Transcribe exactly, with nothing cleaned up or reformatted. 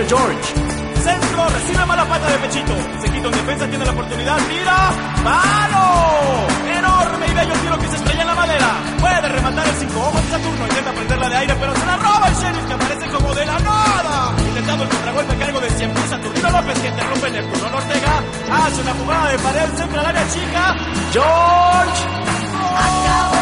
el George. Centro, recibe mala pata de pechito. Se quita en defensa, tiene la oportunidad, tira. ¡Palo! Enorme y bello tiro que se estrella en la madera. Puede rematar el cinco ojos de Saturno. Intenta prenderla de aire, pero se la roba el Sheriff, que aparece como de la nada. Intentando el contragolpe a cargo de cien mil Saturnino López, que interrumpe Neptuno Ortega. Hace una jugada de pared, centra al área chica. George. Acabó.